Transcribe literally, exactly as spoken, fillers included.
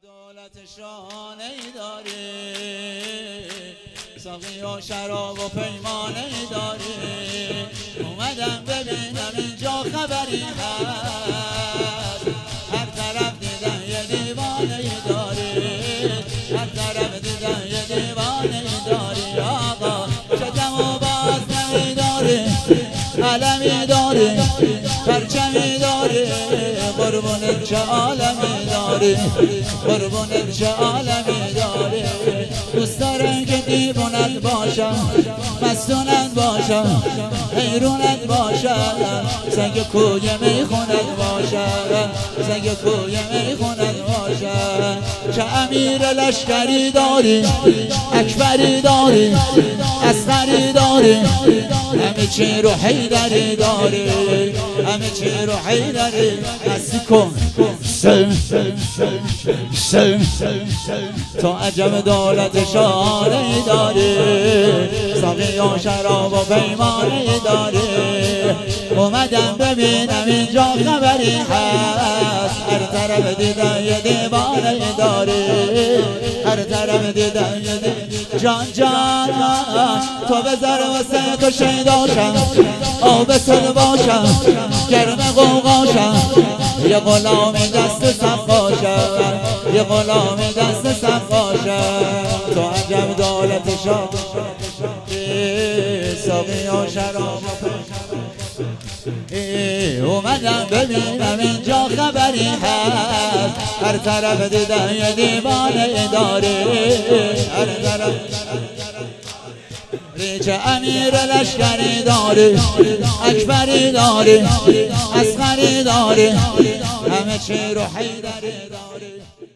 دولت شانه ای داری، ساقی و شراب و پیمانه ای داری. اومدم ببینم اینجا خبری هست، هر طرف دیدن یه دیوانه ای داری، هر طرف دیدن یه دیوانه ای داری. آقا چه دم و باز نمی داری، علمی داری، پرچمی داری، قربونت چه عالمی داری، قربونت چه عالمی داری. دوست دارم که دیوونت باشم، مستونت باشم، حیرونت باشم، سنگ کوی میخونت باشم، سنگ کوی میخونت باشم. چه امیر لشکری داری، اکبری داری، اصغری داری، همه چی رو حیدری داری، همه چی رو حیدری. هستی کن سم سم تو عجب دولت شانه داری، ساقی و شراب و پیمانه داری. اومدم ببینم اینجا خبری هست، هر طرف دیدن یه دیوانه داری، هر طرف دیدن یه دیوانه. جان جان تو بذار واسه تو شیداشم، آب سد باشم، گرم قوقاشم، یه غلامی دست سقاشم، یه غلامی دست سقاشم. تو عجب دولت شانه، ساقی و شراب اومدم ببینم اینجا خبری هست، هر طرف دیدن یه دیوانه داری، هر طرف. چه امیر لشکری داری، اکبری داری، اصغری داری، همه چی رو حیدری داری.